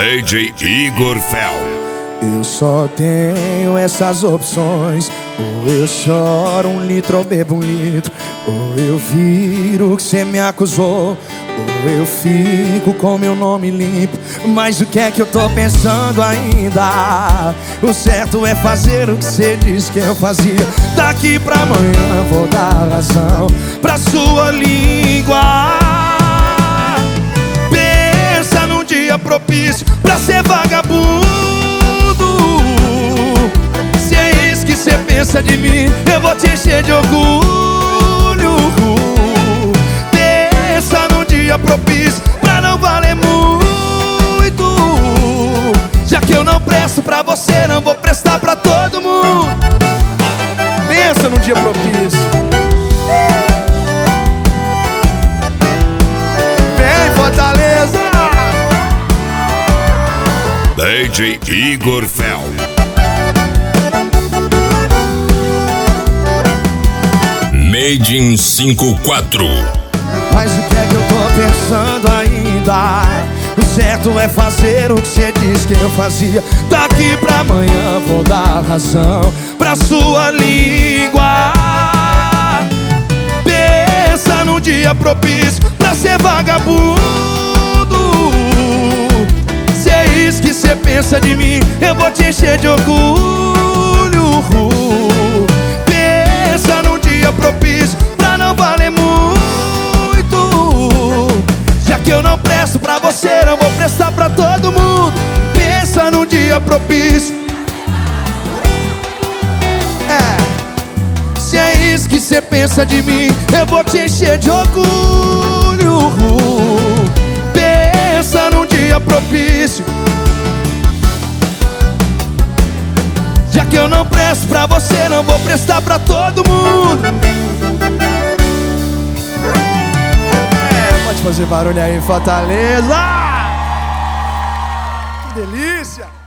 DJ Igor Fel. Eu só tenho essas opções: ou eu choro 1 litro ou bebo 1 litro, ou eu viro o que cê me acusou, ou eu fico com meu nome limpo. Mas o que é que eu tô pensando ainda? O certo é fazer o que cê disse que eu fazia. Daqui pra amanhã vou dar razão pra sua língua. Pensa num dia propício pra ser vagabundo. Se é isso que cê pensa de mim, eu vou te encher de orgulho. Pensa num dia propício pra não valer muito. Já que eu não presto pra você, não vou prestar pra todo mundo. Pensa num dia propício. Vem, Fortaleza! DJ Igor Fel. Made in 54. Mas o que é que eu tô pensando ainda? O certo é fazer o que cê disse que eu fazia. Daqui pra amanhã vou dar razão pra sua língua. Pensa num dia propício pra ser vagabundo. Se é isso que cê pensa de mim, eu vou te encher de orgulho. Pensa num dia propício pra não valer muito. Já que eu não presto pra você, não vou prestar pra todo mundo. Pensa num dia propício. Se é isso que cê pensa de mim, eu vou te encher de orgulho. Pensa num dia propício. Já que eu não presto pra você, não vou prestar pra todo mundo. Pode fazer barulho aí, Fortaleza! Que delícia!